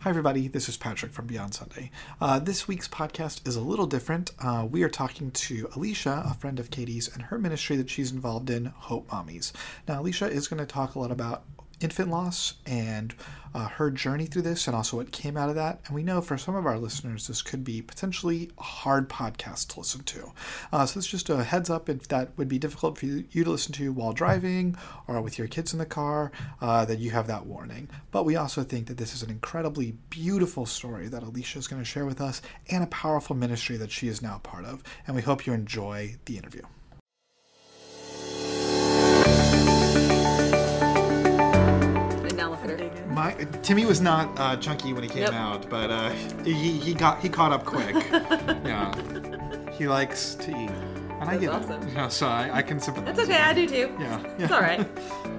Hi, everybody. This is Patrick from Beyond Sunday. This week's podcast is a little different. We are talking to Alicia, a friend of Katie's, and her ministry that she's involved in, Hope Mommies. Now, Alicia is going to talk a lot about infant loss and her journey through this and also what came out of that. And we know for some of our listeners, this could be potentially a hard podcast to listen to. So it's just a heads up if that would be difficult for you to listen to while driving or with your kids in the car, that you have that warning. But we also think that this is an incredibly beautiful story that Alicia is going to share with us and a powerful ministry that she is now part of. And we hope you enjoy the interview. Timmy was not chunky when he came out, but he caught up quick. Yeah, he likes to eat, and I get awesome. it. Yeah, so I can sympathize. That's okay, I do too. Yeah, it's all right.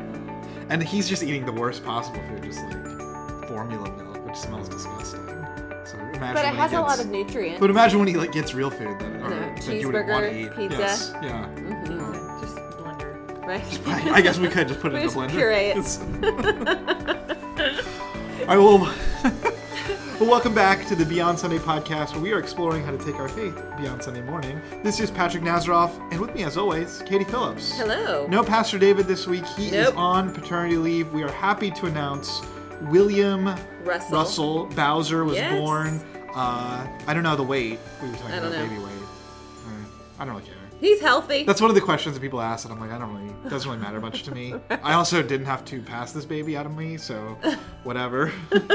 And he's just eating the worst possible food, just like formula milk, which smells disgusting. So imagine But it has a lot of nutrients. But imagine when he gets real food that you wouldn't want to eat. Cheeseburger, pizza. Yes, yeah. Mm-hmm. Just blender. Right? I guess we could just put it in the blender. Puree it. All right, well, welcome back to the Beyond Sunday podcast, where we are exploring how to take our faith beyond Sunday morning. This is Patrick Nazaroff, and with me, as always, Katie Phillips. Hello. No Pastor David this week. He is on paternity leave. We are happy to announce William Russell Bowser was born. I don't know the weight. We were talking about baby weight. I don't really care. He's healthy. That's one of the questions that people ask, and I'm like, it doesn't really matter much to me. I also didn't have to pass this baby out of me, so whatever.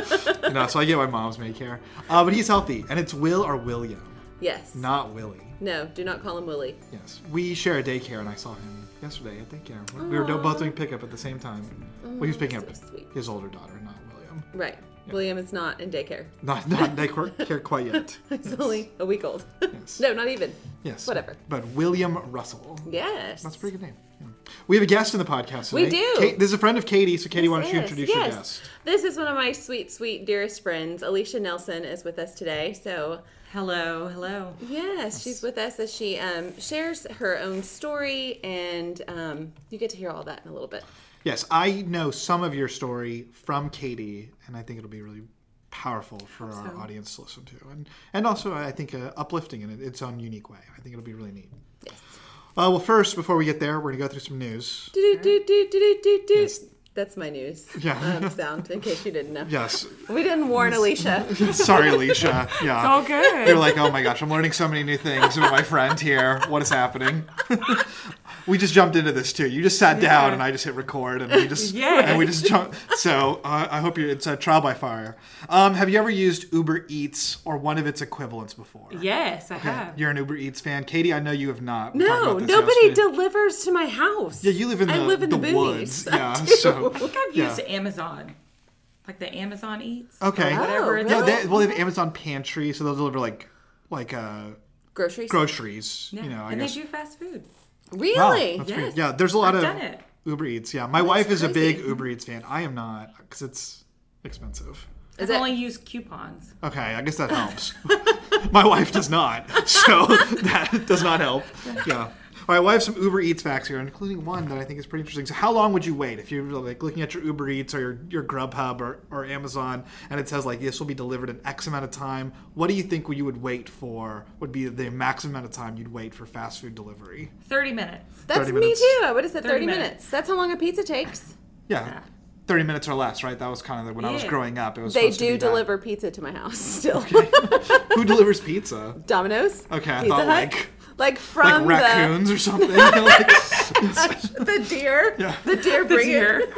So I get why moms may care. But he's healthy, and it's Will or William. Yes. Not Willie. No, do not call him Willie. Yes. We share a daycare, and I saw him yesterday at daycare. We were both doing pickup at the same time. Well, he was picking up his older daughter, not William. Right. Yeah. William is not in daycare. Not in daycare quite yet. He's only a week old. Yes. No, not even. Yes. Whatever. But William Russell. Yes. That's a pretty good name. Yeah. We have a guest in the podcast today. We do. This is a friend of Katie, so Katie, why don't you introduce your guest? This is one of my sweet, sweet, dearest friends. Alicia Nelson is with us today. So, hello. Yes, she's with us as she shares her own story, and you get to hear all that in a little bit. Yes, I know some of your story from Katie, and I think it'll be really powerful for our audience to listen to. And also, I think, uplifting in its own unique way. I think it'll be really neat. Yes. Well, first, before we get there, we're going to go through some news. Yes. That's my news sound, in case you didn't know. Yes. We didn't warn Alicia. Sorry, Alicia. Yeah. It's all good. You're like, oh my gosh, I'm learning so many new things about my friend here. What is happening? We just jumped into this too. You just sat down and I just hit record and we just jumped. So I hope it's a trial by fire. Have you ever used Uber Eats or one of its equivalents before? Yes, I have. You're an Uber Eats fan. Katie, I know you have not. No, nobody delivers to my house. Yeah, you live in the woods. Yeah, so I think I've used Amazon. Like the Amazon Eats. Okay. Whatever it's really? They have Amazon Pantry, so they'll deliver like groceries. Yeah. And they do fast food. Really? Wow, yes. Yeah, there's a lot I've of done it. Uber Eats. Yeah, my wife is a big Uber Eats fan. I am not, because it's expensive. I've only used coupons. Okay, I guess that helps. My wife does not, so that does not help. Yeah. All right, well, I have some Uber Eats facts here, including one that I think is pretty interesting. So how long would you wait if you're like looking at your Uber Eats or your Grubhub or Amazon, and it says like this will be delivered in X amount of time? What do you think you would wait for would be the maximum amount of time you'd wait for fast food delivery? 30 minutes. That's 30 me minutes. too. I would have said 30 minutes. That's how long a pizza takes. Yeah. 30 minutes or less, right? That was kind of when I was growing up. It was They supposed to be do deliver pizza to my house still. Okay. Who delivers pizza? Domino's. Okay, I Pizza thought Hut. Like from raccoons or something. the deer. Yeah. The deer bring it.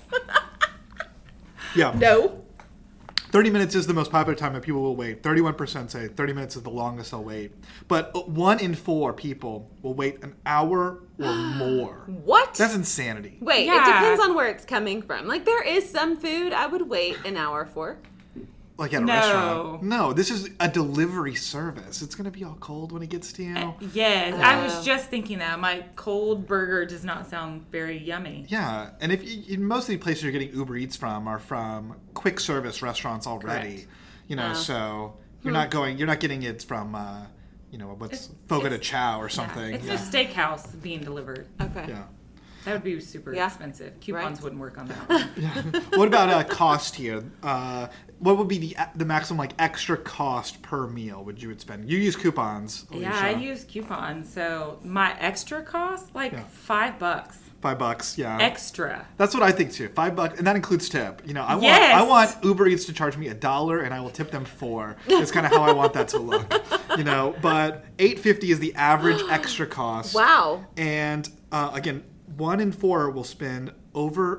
Yeah. No. 30 minutes is the most popular time that people will wait. 31% say 30 minutes is the longest they'll wait. But 1 in 4 people will wait an hour or more. What? That's insanity. Wait, it depends on where it's coming from. Like, there is some food I would wait an hour for. Like at a restaurant. No, this is a delivery service. It's going to be all cold when it gets to you. Yes, I was just thinking that. My cold burger does not sound very yummy. Yeah, and most of the places you're getting Uber Eats from are from quick service restaurants already. Correct. So you're not getting it from Fogo de Chao or something. Yeah. It's a steakhouse being delivered. Okay. Yeah. That would be super Yeah. expensive. Coupons Right. wouldn't work on that one. What about cost here? What would be the maximum like extra cost per meal would you would spend? You use coupons, Alicia. Yeah, I use coupons. So my extra cost, like Yeah. $5. $5, yeah. Extra. That's what I think too. $5, and that includes tip. You know, I Yes! want Uber Eats to charge me $1, and I will tip them $4. That's kind of how I want that to look. You know, but $8.50 is the average extra cost. Wow. And again, 1 in 4 will spend over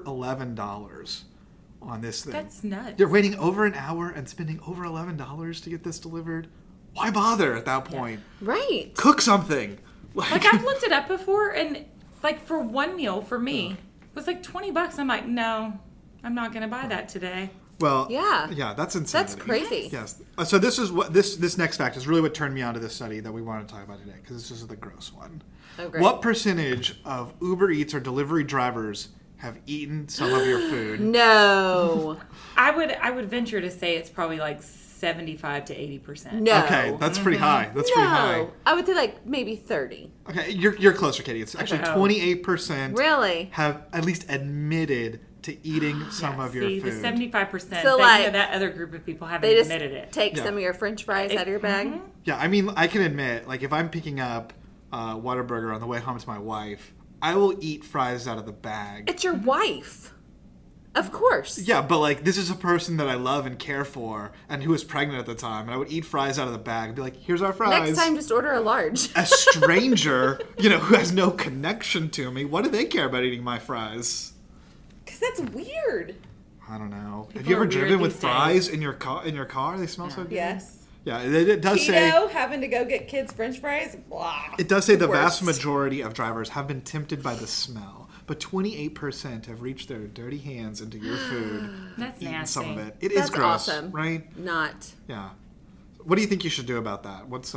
$11 on this thing. That's nuts. They're waiting over an hour and spending over $11 to get this delivered. Why bother at that point? Right. Cook something. Like I've looked it up before, and like for one meal for me it was like $20. I'm like, no, I'm not gonna buy that today. Well, Yeah. that's insanity. That's crazy. Yes. So this is what this next fact is really what turned me on to this study that we want to talk about today, because this is the gross one. Oh, great. What percentage of Uber Eats or delivery drivers have eaten some of your food? No. I would venture to say it's probably like 75 to 80%. No. Okay, that's pretty high. That's pretty high. No. I would say like maybe 30. Okay, you're closer, Katie. It's actually Okay. 28% Really? have at least admitted to eating some of your See, food. the 75%, So, they like, know that other group of people haven't They just admitted it. take Yeah. some of your French fries out of your bag. Yeah, I mean, I can admit, like, if I'm picking up Whataburger on the way home to my wife, I will eat fries out of the bag. It's your wife. Of course. Yeah, but, like, this is a person that I love and care for and who was pregnant at the time, and I would eat fries out of the bag and be like, here's our fries. Next time, just order a large. A stranger, you know, who has no connection to me, what do they care about eating my fries? Because that's weird. I don't know. Have People you ever are weird driven with these days. fries in your car? They smell so good. Yes. Yeah, it does say... having to go get kids French fries. Blah. It does say the vast Worst. majority of drivers have been tempted by the smell, but 28% have reached their dirty hands into your food, That's eaten nasty. some of it. It is That's gross, awesome. right? Not. Yeah. What do you think you should do about that? What's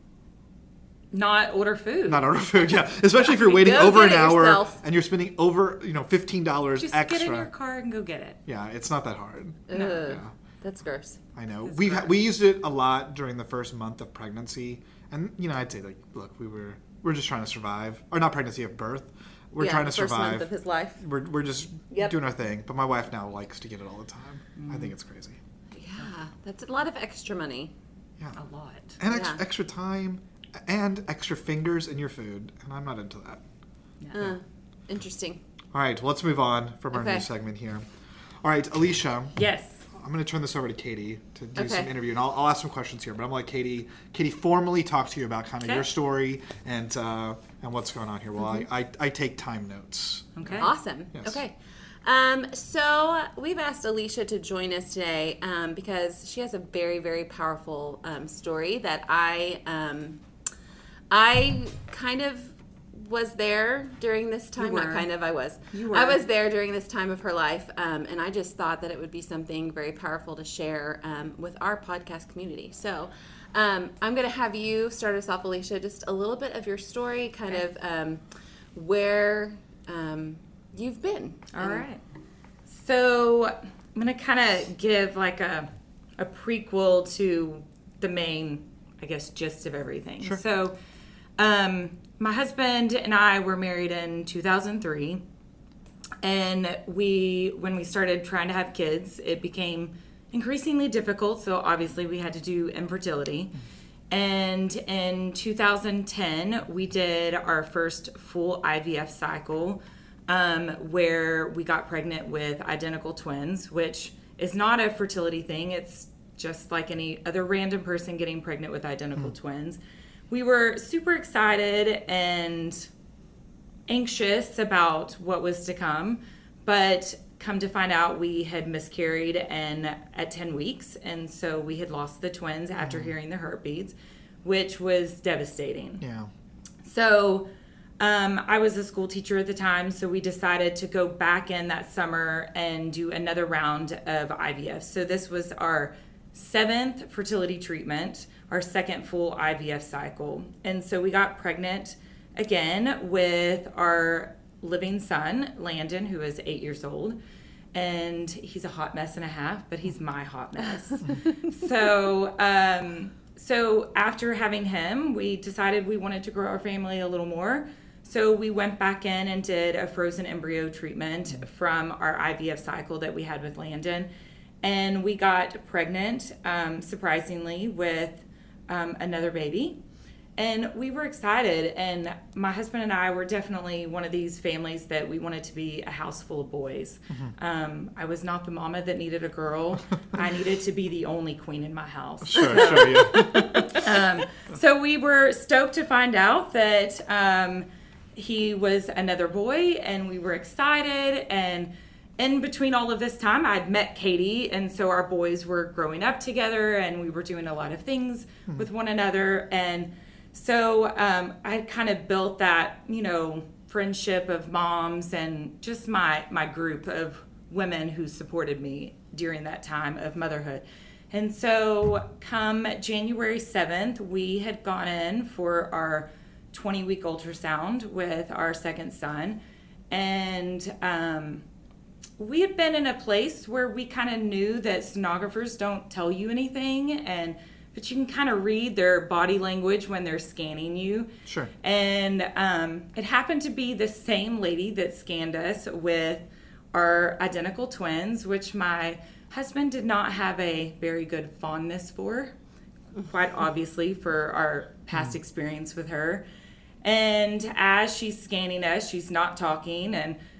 Not order food. not order food? Yeah, especially if you're waiting Go over get an it hour yourself. and you're spending over $15 Just extra. get in your car and go get it. Yeah, it's not that hard. Ugh. Yeah. That's gross. I know. It's We gross. used it a lot during the first month of pregnancy, and I'd say like, look, we're just trying to survive, or not pregnancy of birth. We're Yeah, trying to the first survive. month of his life. We're just Yep. doing our thing. But my wife now likes to get it all the time. I think it's crazy. Yeah, that's a lot of extra money. Yeah, A lot. and Yeah. extra time, and extra fingers in your food, and I'm not into that. Interesting. All right, well, let's move on from our Okay. new segment here. All right, Alicia. Yes. I'm going to turn this over to Katie to do Okay. some interview, and I'll ask some questions here. But I'm going to let Katie formally talk to you about kind of Okay. your story and what's going on here. Well, Mm-hmm. I take time notes. Okay. Awesome. Yes. Okay. So we've asked Alicia to join us today because she has a very, very powerful story that I kind of was there during this time. You Not were. kind of, I was. You were. I was there during this time of her life, and I just thought that it would be something very powerful to share with our podcast community. So I'm going to have you start us off, Alicia, just a little bit of your story, kind of where you've been. All right. So I'm going to kind of give like a prequel to the main, I guess, gist of everything. Sure. So my husband and I were married in 2003. And when we started trying to have kids, it became increasingly difficult. So obviously we had to do infertility. And in 2010, we did our first full IVF cycle, where we got pregnant with identical twins, which is not a fertility thing. It's just like any other random person getting pregnant with identical twins. We were super excited and anxious about what was to come, but come to find out we had miscarried at 10 weeks, and so we had lost the twins after hearing the heartbeats, which was devastating. Yeah. So I was a school teacher at the time, so we decided to go back in that summer and do another round of IVF. So this was our 7th fertility treatment, our 2nd full IVF cycle. And so we got pregnant again with our living son, Landon, who is 8 years old. And he's a hot mess and a half, but he's my hot mess. So after having him, we decided we wanted to grow our family a little more. So we went back in and did a frozen embryo treatment from our IVF cycle that we had with Landon. And we got pregnant, surprisingly, with another baby. And we were excited. And my husband and I were definitely one of these families that we wanted to be a house full of boys. I was not the mama that needed a girl. I needed to be the only queen in my house. Sure, yeah. So we were stoked to find out that he was another boy, and we were excited. And in between all of this time, I'd met Katie, and so our boys were growing up together, and we were doing a lot of things with one another. And so I kind of built that, friendship of moms and just my group of women who supported me during that time of motherhood. And so come January 7th, we had gone in for our 20-week ultrasound with our second son. And we had been in a place where we kind of knew that sonographers don't tell you anything, but you can kind of read their body language when they're scanning you. Sure. And it happened to be the same lady that scanned us with our identical twins, which my husband did not have a very good fondness for, quite obviously, for our past experience with her. And as she's scanning us, she's not talking,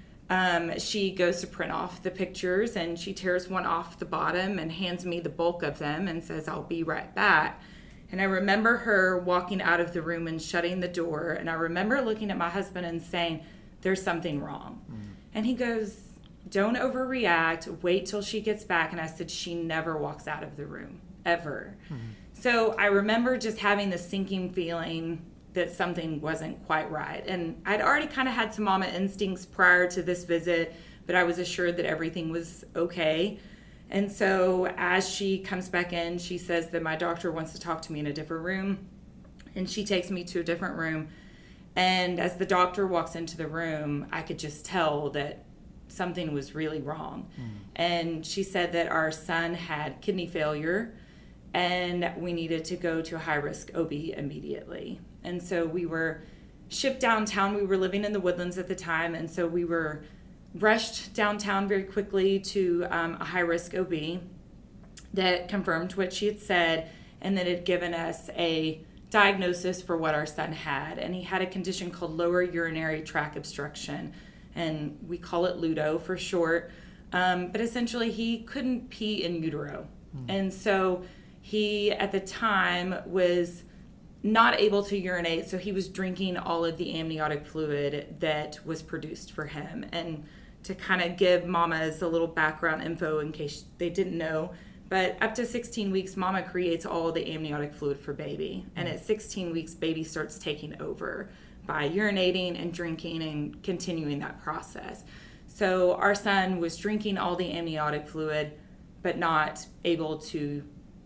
and she goes to print off the pictures, and she tears one off the bottom and hands me the bulk of them and says, "I'll be right back." And I remember her walking out of the room and shutting the door, and I remember looking at my husband and saying, "There's something wrong." And he goes, "Don't overreact, wait till she gets back." And I said, "She never walks out of the room, ever." So I remember just having this sinking feeling that something wasn't quite right. And I'd already kind of had some mama instincts prior to this visit, but I was assured that everything was okay. And so as she comes back in, she says that my doctor wants to talk to me in a different room. And she takes me to a different room. And as the doctor walks into the room, I could just tell that something was really wrong. And she said that our son had kidney failure and we needed to go to a high-risk OB immediately. And so we were shipped downtown. We were living in the Woodlands at the time, and so we were rushed downtown very quickly to a high-risk OB that confirmed what she had said, and that had given us a diagnosis for what our son had. And he had a condition called lower urinary tract obstruction, and we call it LUDO for short. But essentially, he couldn't pee in utero. And so he, at the time, was not able to urinate, so he was drinking all of the amniotic fluid that was produced for him. And to kind of give mamas a little background info in case they didn't know, but up to 16 weeks, mama creates all the amniotic fluid for baby. And at 16 weeks, baby starts taking over by urinating and drinking and continuing that process. So our son was drinking all the amniotic fluid, but not able to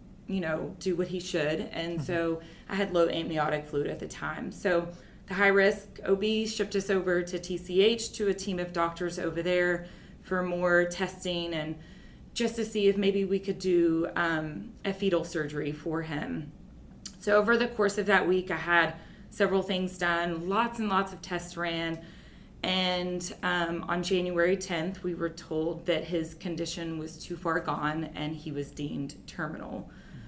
do what he should. And so I had low amniotic fluid at the time. So the high-risk OB shipped us over to TCH, to a team of doctors over there for more testing and just to see if maybe we could do a fetal surgery for him. So over the course of that week, I had several things done, lots and lots of tests ran. And on January 10th, we were told that his condition was too far gone and he was deemed terminal.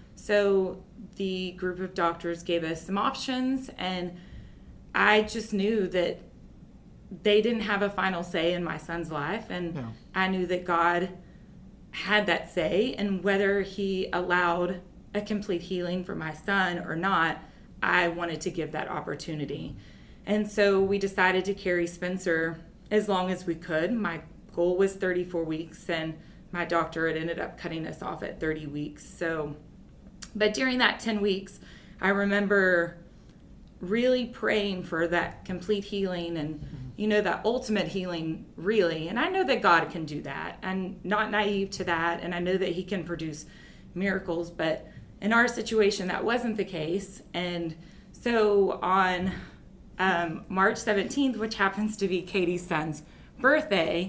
So the group of doctors gave us some options, and I just knew that they didn't have a final say in my son's life, and I knew that God had that say, and whether he allowed a complete healing for my son or not, I wanted to give that opportunity. And so we decided to carry Spencer as long as we could. My goal was 34 weeks, and my doctor had ended up cutting us off at 30 weeks. But during that 10 weeks, I remember really praying for that complete healing and, that ultimate healing, really. And I know that God can do that. I'm not naive to that, and I know that he can produce miracles. But in our situation, that wasn't the case. And so on March 17th, which happens to be Katie's son's birthday,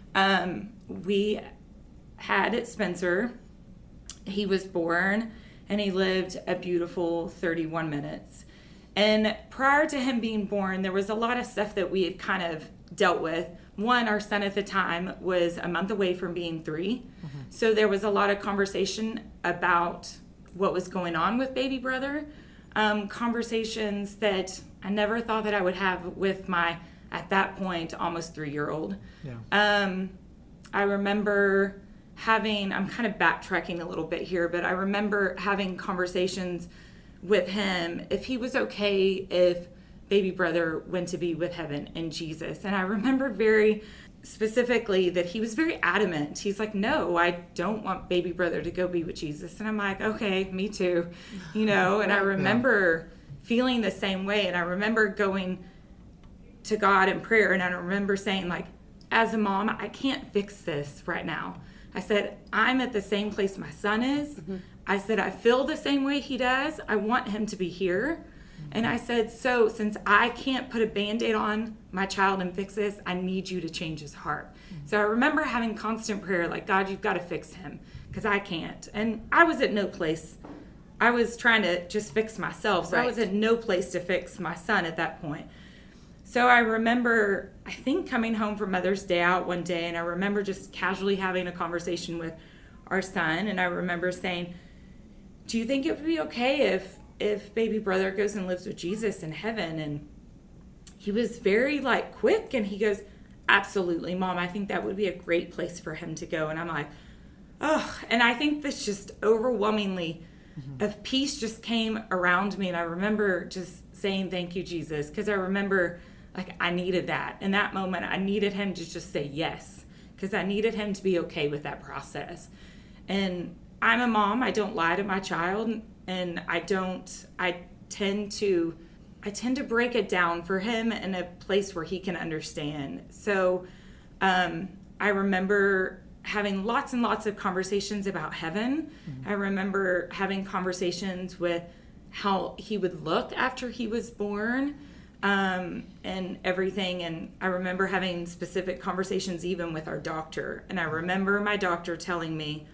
we had Spencer. He was born, and he lived a beautiful 31 minutes. And prior to him being born, there was a lot of stuff that we had kind of dealt with. One, our son at the time was a month away from being 3. Mm-hmm. So there was a lot of conversation about what was going on with baby brother. Conversations that I never thought that I would have with my, at that point, almost 3-year-old. Yeah. I remember having, I'm kind of backtracking a little bit here, but I remember having conversations with him if he was okay if baby brother went to be with heaven and Jesus. And I remember very specifically that he was very adamant. He's like, no, I don't want baby brother to go be with Jesus. And I'm like, okay, me too, you know. And I remember feeling the same way. And I remember going to God in prayer, and I remember saying, like, as a mom, I can't fix this right now. I said, I'm at the same place my son is. Mm-hmm. I said, I feel the same way he does. I want him to be here. Mm-hmm. And I said, so since I can't put a Band-Aid on my child and fix this, I need you to change his heart. Mm-hmm. So I remember having constant prayer, like, God, you've got to fix him, because I can't. And I was at no place. I was trying to just fix myself. So I was at no place to fix my son at that point. So I remember, I think, coming home from Mother's Day out one day, and I remember just casually having a conversation with our son, and I remember saying, do you think it would be okay if baby brother goes and lives with Jesus in heaven? And he was very, like, quick, and he goes, absolutely, Mom, I think that would be a great place for him to go. And I'm like, oh, and I think this just overwhelmingly of peace just came around me, and I remember just saying, thank you, Jesus, because I remember, like, I needed that. In that moment, I needed him to just say yes, because I needed him to be okay with that process. And I'm a mom. I don't lie to my child, and I tend to break it down for him in a place where he can understand. So I remember having lots and lots of conversations about heaven. Mm-hmm. I remember having conversations with how he would look after he was born, and everything. And I remember having specific conversations even with our doctor. And I remember my doctor telling me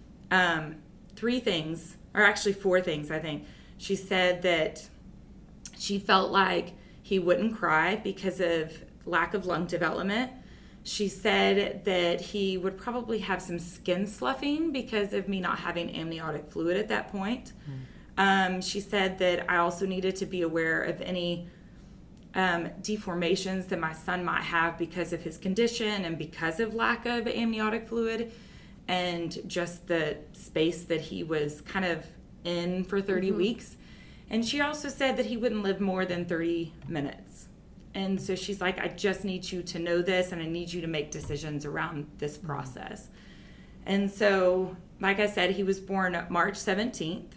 3 things, or actually 4 things, I think. She said that she felt like he wouldn't cry because of lack of lung development. She said that he would probably have some skin sloughing because of me not having amniotic fluid at that point. She said that I also needed to be aware of any deformations that my son might have because of his condition and because of lack of amniotic fluid, and just the space that he was kind of in for 30 weeks. And she also said that he wouldn't live more than 30 minutes. And so she's like, I just need you to know this, and I need you to make decisions around this process. And so, like I said, he was born March 17th.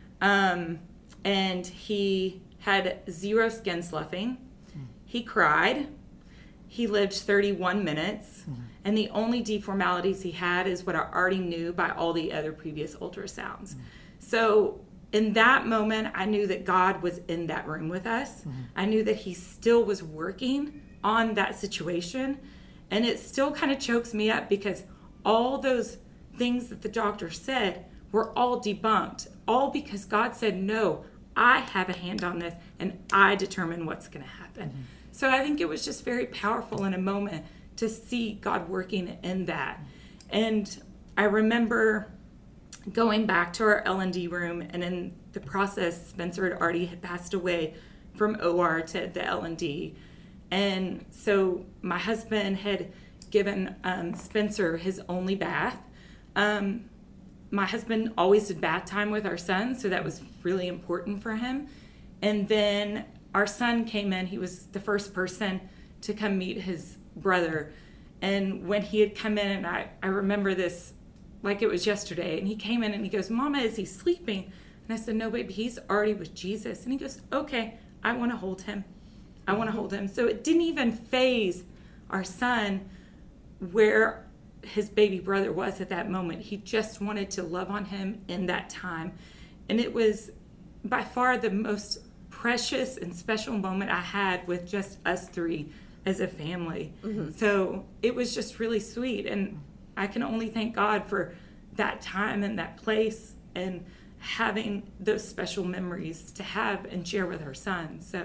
And he had 0 skin sloughing. He cried. He lived 31 minutes. And the only deformalities he had is what I already knew by all the other previous ultrasounds. So in that moment, I knew that God was in that room with us. I knew that he still was working on that situation. And it still kind of chokes me up because all those things that the doctor said were all debunked, all because God said, no, I have a hand on this and I determine what's going to happen. So I think it was just very powerful in a moment to see God working in that. And I remember going back to our L&D room, and in the process, Spencer had already passed away from OR to the L&D. And so my husband had given Spencer his only bath. My husband always did bath time with our son, so that was really important for him. And then our son came in. He was the first person to come meet his brother. And when he had come in, and I remember this like it was yesterday, and he came in and he goes, Mama, is he sleeping? And I said, no, baby, he's already with Jesus. And he goes, okay, I want to hold him. I want to hold him. So it didn't even faze our son where his baby brother was at that moment. He just wanted to love on him in that time. And it was by far the most precious and special moment I had with just us 3 as a family. So it was just really sweet. And I can only thank God for that time and that place. And having those special memories to have and share with our son. So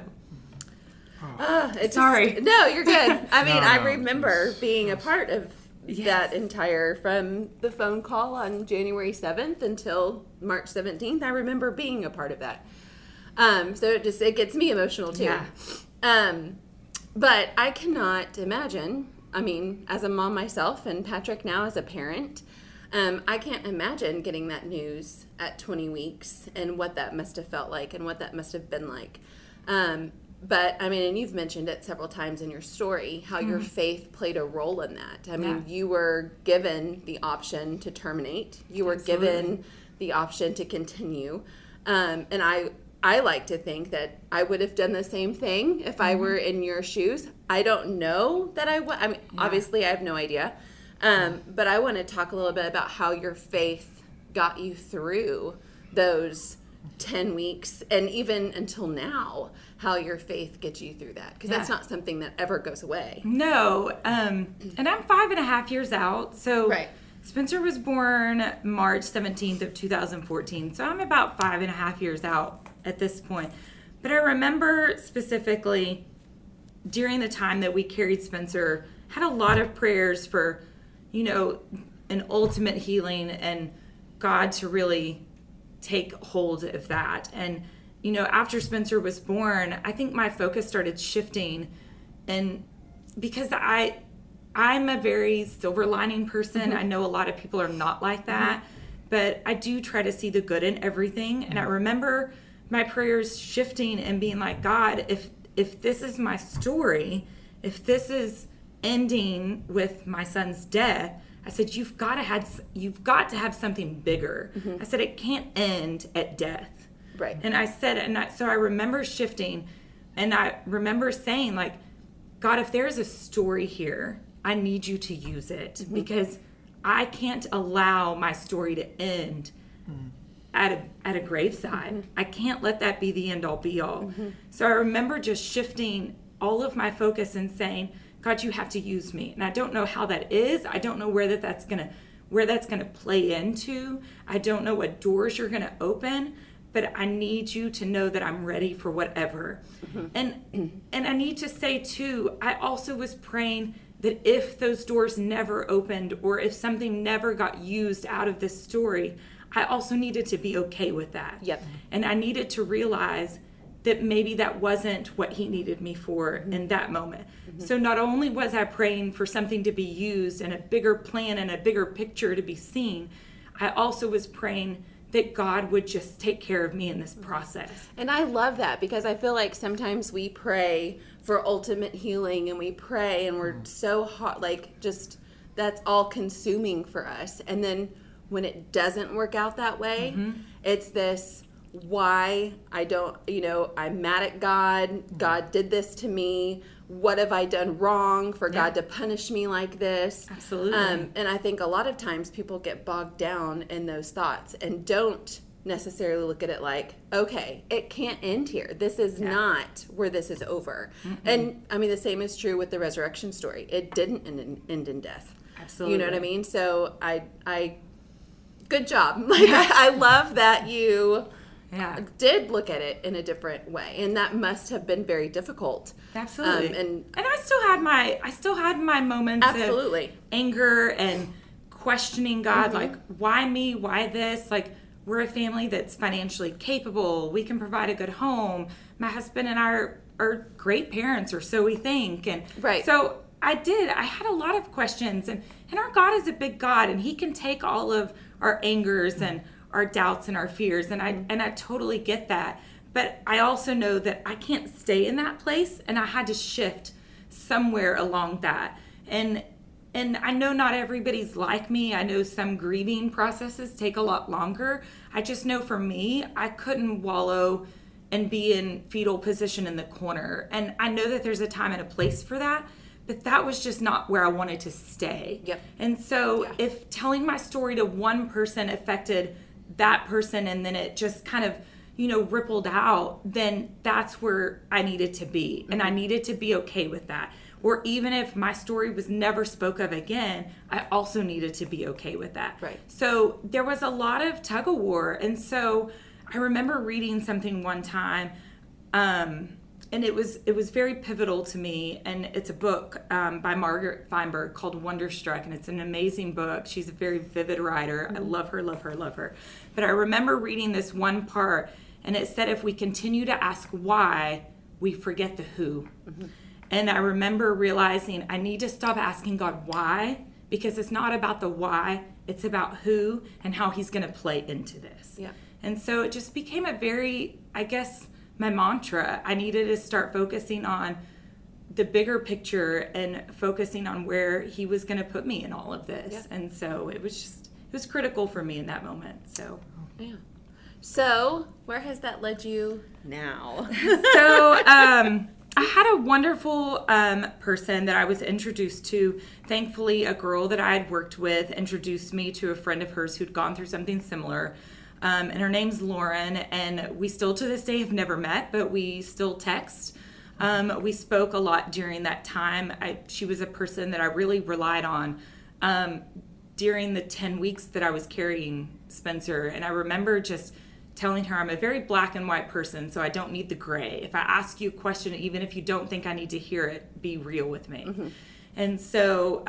Sorry. No, you're good. I mean, No, I no, remember being a part of Yes. that entire, from the phone call on January 7th until March 17th. I remember being a part of that. So it gets me emotional too. Yeah. But I cannot imagine, I mean, as a mom myself and Patrick now as a parent, I can't imagine getting that news at 20 weeks and what that must have felt like and what that must have been like. But, I mean, and you've mentioned it several times in your story, how your faith played a role in that. I mean, you were given the option to terminate. You were given the option to continue. And I like to think that I would have done the same thing if I were in your shoes. I don't know that I would. I mean, obviously, I have no idea. But I want to talk a little bit about how your faith got you through those 10 weeks and even until now, how your faith gets you through that, because that's not something that ever goes away. No. And I'm 5.5 years out. So Right. Spencer was born March 17th of 2014. So I'm about 5.5 years out at this point. But I remember specifically during the time that we carried Spencer, had a lot of prayers for, an ultimate healing and God to really take hold of that. And, after Spencer was born, I think my focus started shifting. And because I'm a very silver lining person, I know a lot of people are not like that, but I do try to see the good in everything. And I remember my prayers shifting and being like, God, if this is my story, if this is ending with my son's death, I said, you've got to have something bigger. I said, it can't end at death. Right. And I said, so I remember shifting, and I remember saying, like, God, if there's a story here, I need you to use it, because I can't allow my story to end at a graveside. I can't let that be the end all be all. So I remember just shifting all of my focus and saying, God, you have to use me. And I don't know how that is. I don't know where that's gonna play into. I don't know what doors you're gonna open, but I need you to know that I'm ready for whatever. And I need to say too, I also was praying that if those doors never opened, or if something never got used out of this story, I also needed to be okay with that. Yep. And I needed to realize that maybe that wasn't what he needed me for in that moment. So not only was I praying for something to be used and a bigger plan and a bigger picture to be seen, I also was praying that God would just take care of me in this process. And I love that, because I feel like sometimes we pray for ultimate healing, and we pray and we're so hot, like, just that's all consuming for us. And then when it doesn't work out that way, it's this, why I don't, I'm mad at God. God did this to me. What have I done wrong for God to punish me like this? Absolutely. And I think a lot of times people get bogged down in those thoughts and don't necessarily look at it like, okay, it can't end here. This is not where this is over. And I mean, the same is true with the resurrection story. It didn't end in death. Absolutely. You know what I mean? So I good job. Like, I love that you did look at it in a different way, and that must have been very difficult. Absolutely. And I still had my moments of anger and questioning God, like, why me? Why this? Like, we're a family that's financially capable. We can provide a good home. My husband and I are great parents, or so we think. And so I had a lot of questions, and our God is a big God, and he can take all of our angers and our doubts and our fears, and I totally get that. But I also know that I can't stay in that place, and I had to shift somewhere along that. And I know not everybody's like me. I know some grieving processes take a lot longer. I just know for me, I couldn't wallow and be in fetal position in the corner. And I know that there's a time and a place for that, but that was just not where I wanted to stay. Yep. And so if telling my story to one person affected that person, and then it just kind of, rippled out, then that's where I needed to be. And I needed to be okay with that. or even if my story was never spoke of again, I also needed to be okay with that. Right. So there was a lot of tug of war. And so I remember reading something one time, and it was very pivotal to me. And it's a book by Margaret Feinberg called Wonderstruck, and it's an amazing book. She's a very vivid writer. I love her, love her, love her. But I remember reading this one part, and it said if we continue to ask why, we forget the who. Mm-hmm. And I remember realizing I need to stop asking God why, because it's not about the why, it's about who and how he's going to play into this. Yeah. And so it just became a very, I guess, my mantra. I needed to start focusing on the bigger picture and focusing on where he was going to put me in all of this. Yeah. And so it was critical for me in that moment. So, yeah. So where has that led you now? So, I had a wonderful person that I was introduced to. Thankfully, a girl that I had worked with introduced me to a friend of hers who'd gone through something similar. And her name's Lauren, and we still to this day have never met, but we still text. We spoke a lot during that time. She was a person that I really relied on during the 10 weeks that I was carrying Spencer. And I remember just telling her I'm a very black and white person, so I don't need the gray. If I ask you a question, even if you don't think I need to hear it, be real with me. Mm-hmm. And so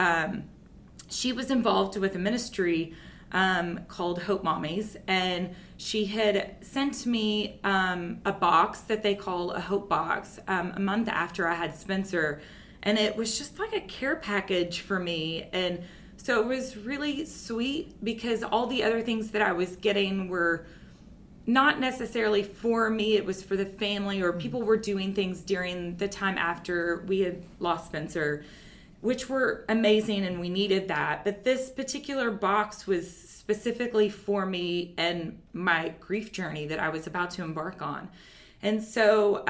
she was involved with a ministry called Hope Mommies, and she had sent me a box that they call a Hope Box a month after I had Spencer, and it was just like a care package for me. And so it was really sweet because all the other things that I was getting were not necessarily for me, it was for the family, or people were doing things during the time after we had lost Spencer, which were amazing, and we needed that. But this particular box was specifically for me and my grief journey that I was about to embark on. And so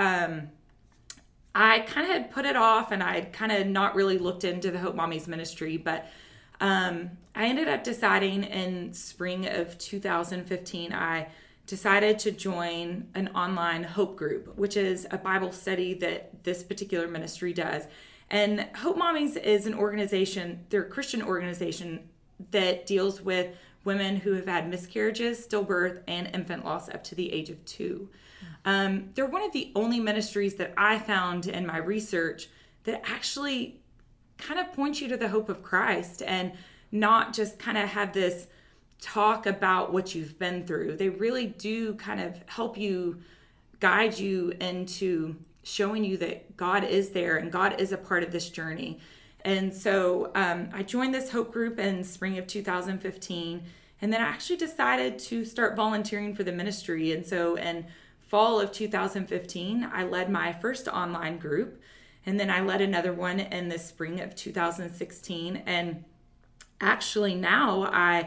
I kind of had put it off, and I had kind of not really looked into the Hope Mommies ministry, but I ended up deciding in spring of 2015, I decided to join an online Hope group, which is a Bible study that this particular ministry does. And Hope Mommies is an organization, they're a Christian organization that deals with women who have had miscarriages, stillbirth, and infant loss up to the age of 2. They're one of the only ministries that I found in my research that actually kind of points you to the hope of Christ and not just kind of have this talk about what you've been through. They really do kind of help you, guide you into showing you that God is there and God is a part of this journey. And so I joined this Hope group in spring of 2015, and then I actually decided to start volunteering for the ministry. And so in fall of 2015, I led my first online group, and then I led another one in the spring of 2016. And actually now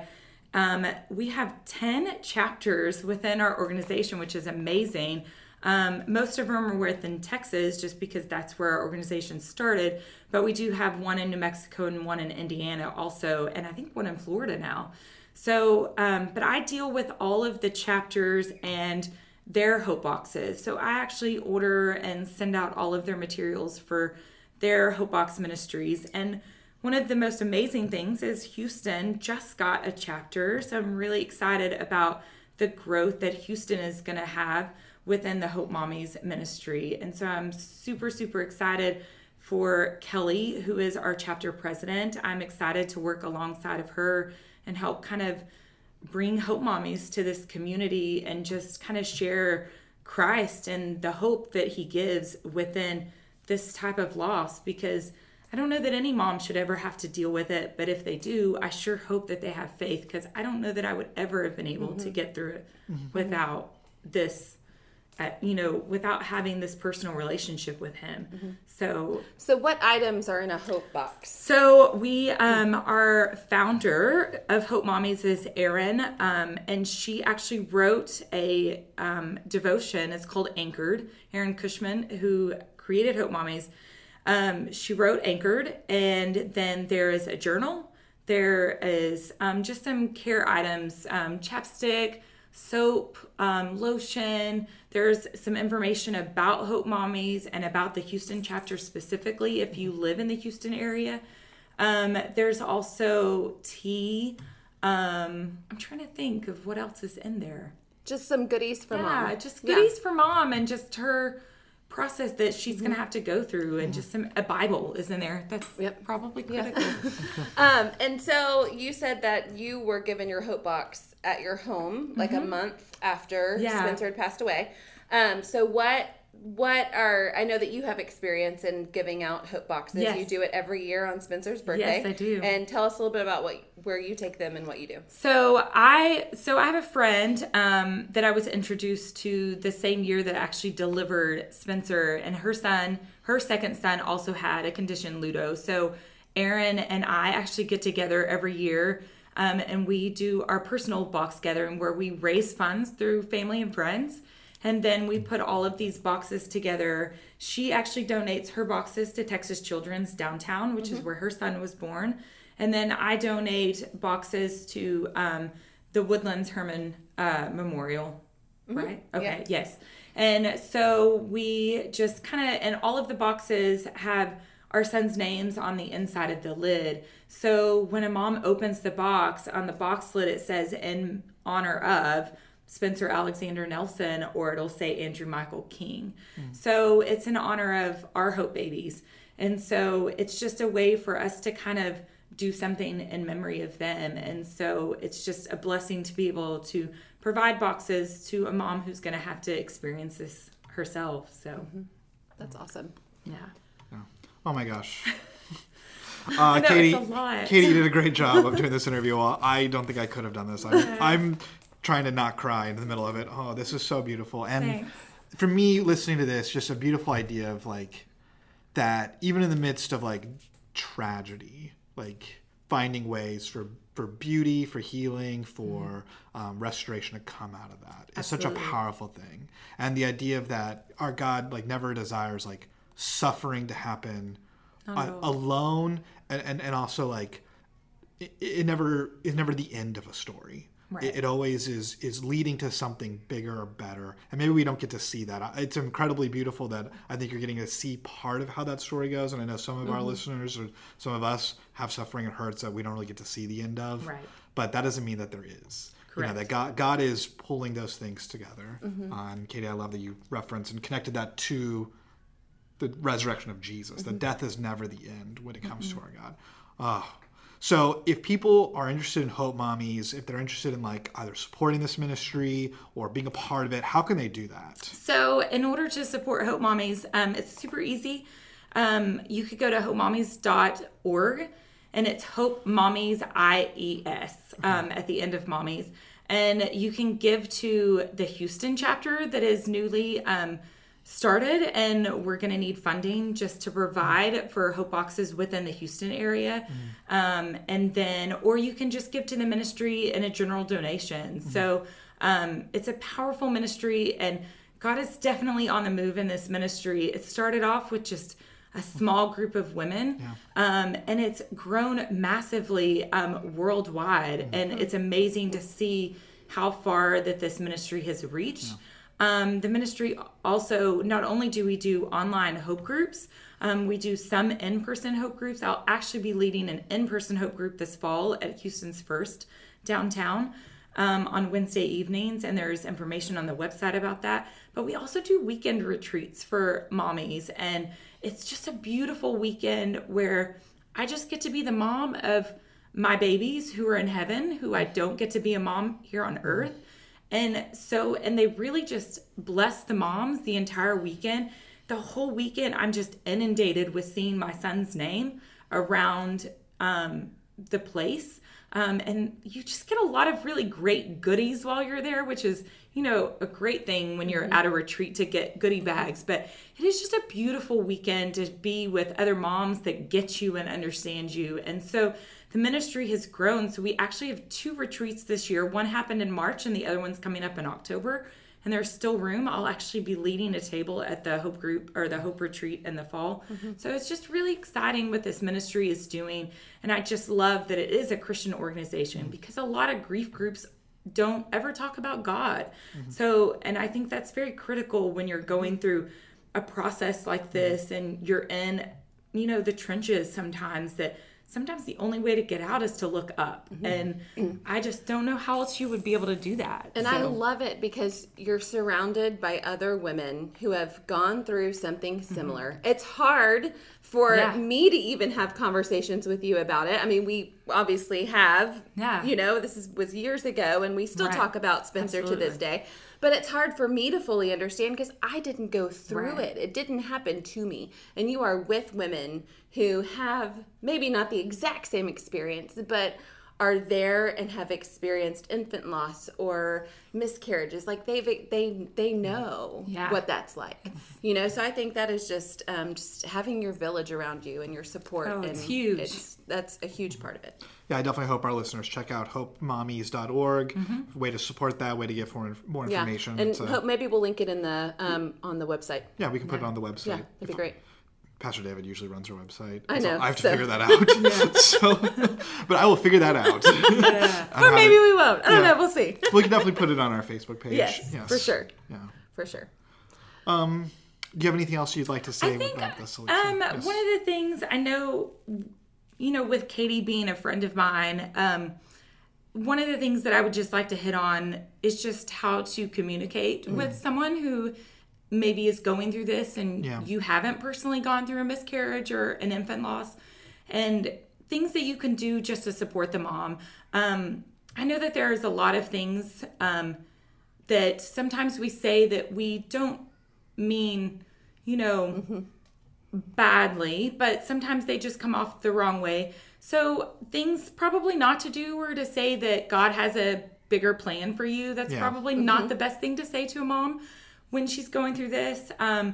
we have 10 chapters within our organization, which is amazing. Most of them are within Texas, just because that's where our organization started. But we do have one in New Mexico and one in Indiana also, and I think one in Florida now. So, but I deal with all of the chapters and their Hope Boxes. So I actually order and send out all of their materials for their Hope Box ministries. And one of the most amazing things is Houston just got a chapter. So I'm really excited about the growth that Houston is going to have within the Hope Mommies ministry. And so I'm super, super excited for Kelly, who is our chapter president. I'm excited to work alongside of her and help kind of bring Hope Mommies to this community and just kind of share Christ and the hope that he gives within this type of loss, because I don't know that any mom should ever have to deal with it, but if they do, I sure hope that they have faith, because I don't know that I would ever have been able to get through it without this, without having this personal relationship with him. So what items are in a Hope Box? So we, our founder of Hope Mommies is Erin, and she actually wrote a devotion. It's called Anchored. Erin Cushman, who created Hope Mommies, she wrote Anchored, and then there is a journal. There is just some care items, chapstick, soap, lotion. There's some information about Hope Mommies and about the Houston chapter specifically if you live in the Houston area. There's also tea. I'm trying to think of what else is in there. Just some goodies for mom. Yeah, just goodies for mom and just her process that she's going to have to go through, and just a Bible is in there. That's probably critical. And so you said that you were given your Hope Box at your home like a month after Spencer had passed away. So what are, I know that you have experience in giving out Hope Boxes. Yes. You do it every year on Spencer's birthday. Yes, I do. And tell us a little bit about where you take them and what you do. So I have a friend that I was introduced to the same year that actually delivered Spencer, and her second son also had a condition, Ludo. So Aaron and I actually get together every year, and we do our personal box gathering where we raise funds through family and friends. And then we put all of these boxes together. She actually donates her boxes to Texas Children's downtown, which is where her son was born. And then I donate boxes to the Woodlands Herman Memorial, right? Okay, yes. And so we just kind of, and all of the boxes have our son's names on the inside of the lid. So when a mom opens the box, on the box lid it says, "In honor of Spencer Alexander Nelson," or it'll say Andrew Michael King. So it's in honor of our Hope babies. And so it's just a way for us to kind of do something in memory of them. And so it's just a blessing to be able to provide boxes to a mom who's going to have to experience this herself. So That's awesome. yeah. Oh my gosh. I know, Katie, it's a lot. Katie, you did a great job of doing this interview. Well, I don't think I could have done this. I'm trying to not cry in the middle of it. Oh, this is so beautiful. And Thanks. for me, listening to this, just a beautiful idea of like that even in the midst of like tragedy, like finding ways for beauty, for healing, for restoration to come out of that is such a powerful thing. And the idea of that our God like never desires like suffering to happen alone, and also like it never is never the end of a story. Right. It always is leading to something bigger or better, and maybe we don't get to see that. It's incredibly beautiful that I think you're getting to see part of how that story goes, and I know some of our listeners or some of us have suffering and hurts that we don't really get to see the end of. Right. But that doesn't mean that there is. Correct. You know, that God is pulling those things together. And Katie, I love that you referenced and connected that to the resurrection of Jesus. That death is never the end when it comes to our God. So if people are interested in Hope Mommies, if they're interested in like either supporting this ministry or being a part of it, how can they do that? So in order to support Hope Mommies, it's super easy. You could go to hopemommies.org, and it's Hope Mommies, IES, at the end of Mommies. And you can give to the Houston chapter that is newly started, and we're going to need funding just to provide for Hope Boxes within the Houston area. And then, or you can just give to the ministry in a general donation. So it's a powerful ministry, and God is definitely on the move in this ministry. It started off with just a small group of women, and it's grown massively worldwide. And it's amazing to see how far that this ministry has reached. The ministry also, not only do we do online hope groups, we do some in-person hope groups. I'll actually be leading an in-person hope group this fall at Houston's First downtown on Wednesday evenings, and there's information on the website about that. But we also do weekend retreats for mommies, and it's just a beautiful weekend where I just get to be the mom of my babies who are in heaven, who I don't get to be a mom here on earth. And they really just bless the moms the entire weekend. The whole weekend, I'm just inundated with seeing my son's name around the place. And you just get a lot of really great goodies while you're there, which is, a great thing when you're at a retreat to get goodie bags. But it is just a beautiful weekend to be with other moms that get you and understand you. And so the ministry has grown. So we actually have 2 retreats this year. One happened in March and the other one's coming up in October. And there's still room. I'll actually be leading a table at the Hope group or the Hope retreat in the fall. So it's just really exciting what this ministry is doing. And I just love that it is a Christian organization, because a lot of grief groups don't ever talk about God. So, and I think that's very critical when you're going through a process like this and you're in, the trenches sometimes, that sometimes the only way to get out is to look up. And I just don't know how else you would be able to do that. And I love it because you're surrounded by other women who have gone through something similar. It's hard for me to even have conversations with you about it. I mean, we obviously have, this was years ago, and we still talk about Spencer to this day. But it's hard for me to fully understand because I didn't go through it. It didn't happen to me. And you are with women who have maybe not the exact same experience, but are there and have experienced infant loss or miscarriages. Like they know what that's like. So I think that is just having your village around you and your support. Oh, it's huge. That's a huge part of it. Yeah, I definitely hope our listeners check out hopemommies.org. Way to support that, way to get more information. And hope maybe we'll link it in the on the website. Yeah, we can put it on the website. Yeah, that'd be great. Pastor David usually runs our website. I know. I have to figure that out. But I will figure that out. Or maybe we won't. I don't know. We'll see. We can definitely put it on our Facebook page. Yes, for sure. Yeah. For sure. Do you have anything else you'd like to say about this? One of the things I know, with Katie being a friend of mine, one of the things that I would just like to hit on is just how to communicate with someone who maybe is going through this and you haven't personally gone through a miscarriage or an infant loss, and things that you can do just to support the mom. I know that there's a lot of things that sometimes we say that we don't mean, badly, but sometimes they just come off the wrong way. So things probably not to do or to say that God has a bigger plan for you. That's probably not the best thing to say to a mom when she's going through this.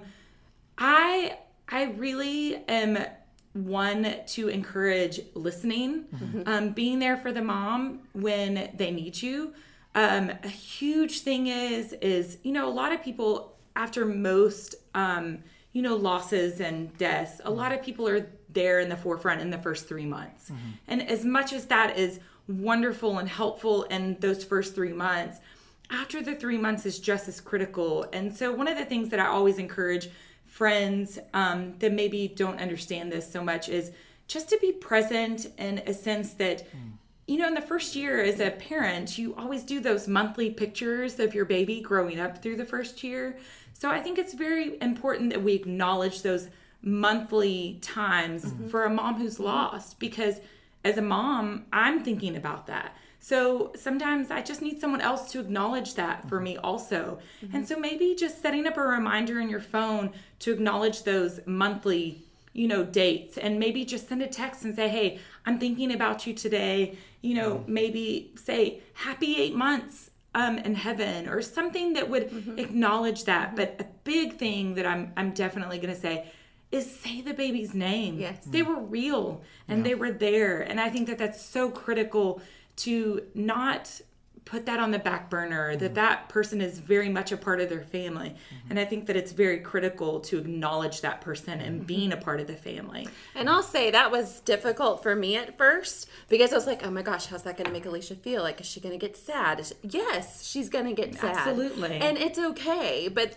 I really am one to encourage listening, being there for the mom when they need you. A huge thing is a lot of people after most, losses and deaths, a lot of people are there in the forefront in the first 3 months. And as much as that is wonderful and helpful in those first 3 months, after the 3 months is just as critical. And so one of the things that I always encourage friends that maybe don't understand this so much is just to be present in a sense that, in the first year as a parent, you always do those monthly pictures of your baby growing up through the first year. So I think it's very important that we acknowledge those monthly times for a mom who's lost, because as a mom, I'm thinking about that. So sometimes I just need someone else to acknowledge that for me also. And so maybe just setting up a reminder in your phone to acknowledge those monthly, dates, and maybe just send a text and say, hey, I'm thinking about you today. Maybe say happy 8 months in heaven, or something that would acknowledge that. But a big thing that I'm definitely going to say is say the baby's name. Yes. They were real and they were there. And I think that that's so critical to not put that on the back burner, that person is very much a part of their family. And I think that it's very critical to acknowledge that person and being a part of the family. And I'll say that was difficult for me at first, because I was like, oh my gosh, how's that going to make Alicia feel? Like, is she going to get sad? Yes, she's going to get sad. Absolutely. And it's okay. But,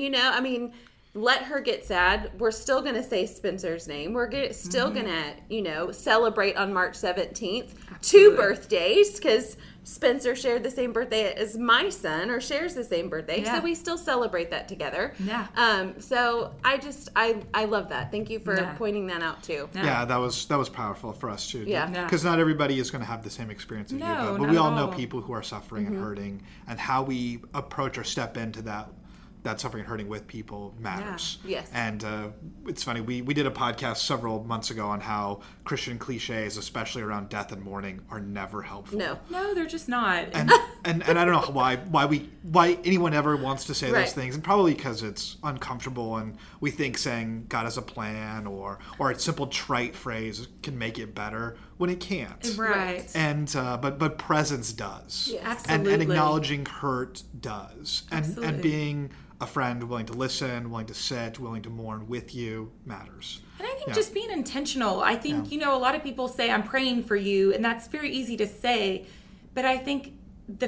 let her get sad. We're still going to say Spencer's name. We're still going to, celebrate on March 17th. Absolutely. 2 birthdays, because Spencer shared the same birthday as my son, or shares the same birthday. Yeah. So we still celebrate that together. Yeah. So I love that. Thank you for pointing that out too. Yeah, that was powerful for us too. Yeah. Because not everybody is going to have the same experience as you, but we all know people who are suffering and hurting, and how we approach or step into that suffering and hurting with people matters. Yeah. Yes. And it's funny, we did a podcast several months ago on how Christian cliches, especially around death and mourning, are never helpful. No, they're just not. And I don't know why anyone ever wants to say those things, and probably because it's uncomfortable, and we think saying God has a plan or a simple trite phrase can make it better when it can't. Right. And but presence does. Yes. Absolutely. And acknowledging hurt does. Absolutely. And being a friend willing to listen, willing to sit, willing to mourn with you matters. And I think just being intentional. I think, a lot of people say, I'm praying for you, and that's very easy to say. But I think the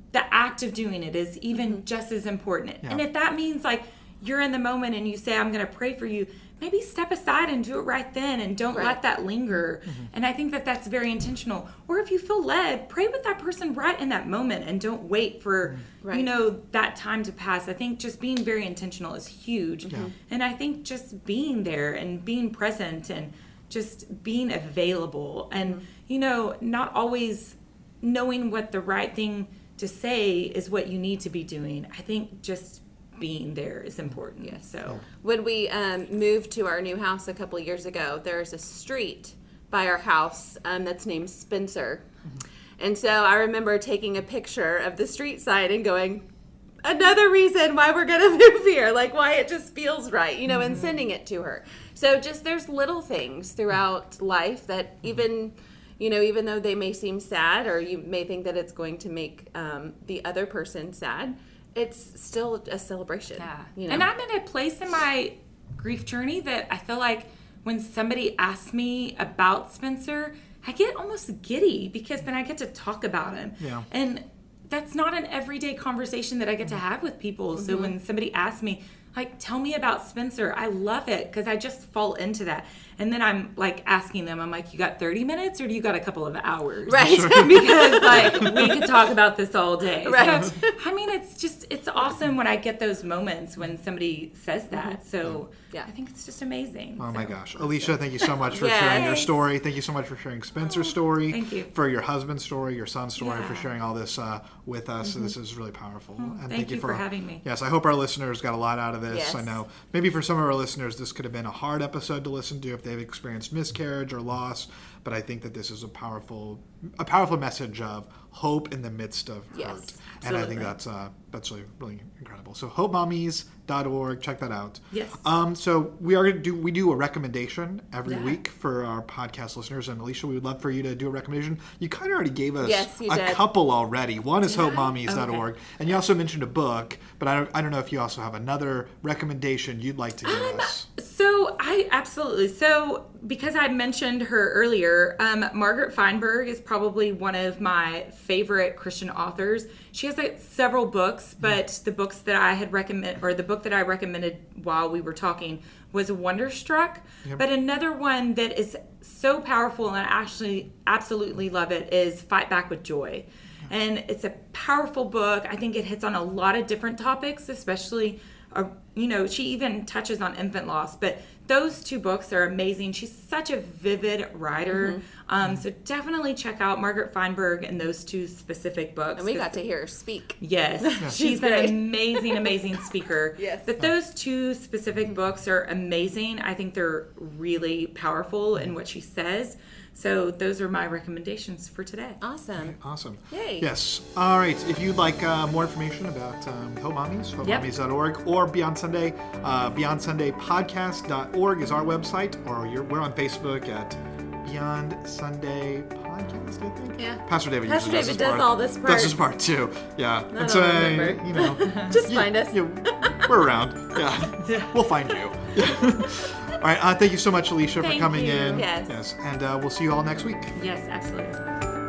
the act of doing it is even just as important. Yeah. And if that means like you're in the moment and you say, I'm going to pray for you, maybe step aside and do it right then and don't let that linger. And I think that that's very intentional. Or if you feel led, pray with that person right in that moment and don't wait for, you know, that time to pass. I think just being very intentional is huge. And I think just being there and being present and just being available and, you know, not always knowing what the right thing to say is what you need to be doing. I think just being there is important. Yes. So when we moved to our new house a couple of years ago, there's a street by our house that's named Spencer. And so I remember taking a picture of the street sign and going, another reason why we're going to move here, like why it just feels right, you know, and sending it to her. So just there's little things throughout life that even, you know, even though they may seem sad or you may think that it's going to make the other person sad, it's still a celebration. yeah. You know? And I'm in a place in my grief journey that I feel like when somebody asks me about Spencer, I get almost giddy because then I get to talk about him. Yeah. And that's not an everyday conversation that I get to have with people. So when somebody asks me, like, tell me about Spencer, I love it because I just fall into that. And then I'm like asking them, I'm like, you got 30 minutes or do you got a couple of hours? Right. Because like we could talk about this all day. Right. So, I mean, it's awesome when I get those moments when somebody says that. So Yeah. I think it's just amazing. Oh my So, gosh. Alicia, thank you so much for Yes. sharing your story. Thank you so much for sharing Spencer's story. Thank you. For your husband's story, your son's story, for Yeah. sharing all this with us. This is really powerful. And Thank you for having me. Yes, I hope our listeners got a lot out of this. Yes. I know maybe for some of our listeners, this could have been a hard episode to listen to if they've experienced miscarriage or loss. But I think that this is a powerful message of hope in the midst of Yes, hurt. And I think that's really incredible. So hopemommies.org, check that out. Yes. So we do a recommendation every Yeah. week for our podcast listeners. And Alicia, we would love for you to do a recommendation. You kind of already gave us Yes, you a did. couple already. One is I? hopemommies.org. Okay. And you also mentioned a book, but I don't know if you also have another recommendation you'd like to give us. So because I mentioned her earlier, Margaret Feinberg is probably one of my favorite Christian authors. She has several books, but the books that I recommended while we were talking was Wonderstruck. Yep. But another one that is so powerful and I actually absolutely love it is Fight Back with Joy. And it's a powerful book. I think it hits on a lot of different topics, especially, she even touches on infant loss. But those two books are amazing. She's such a vivid writer. So definitely check out Margaret Feinberg and those two specific books. And we got to hear her speak. Yes, she's She's an great. amazing speaker. Yes. But those two specific books are amazing. I think they're really powerful in what she says. So those are my recommendations for today. Awesome. Awesome. Yay. Yes. All right. If you'd like more information about Hope Mommies, hopemommies.org, or Beyond Sunday, beyondsundaypodcast.org is our website, or we're on Facebook at Beyond Sunday Podcast, I think. Yeah. Pastor David Pastor usually David does all this part. Does his part too. Yeah. I don't remember. Just find us. We're around. Yeah. We'll find you. All right. Thank you so much, Alicia, for Thank coming you. in. Yes. Yes. And we'll see you all next week. Yes, absolutely.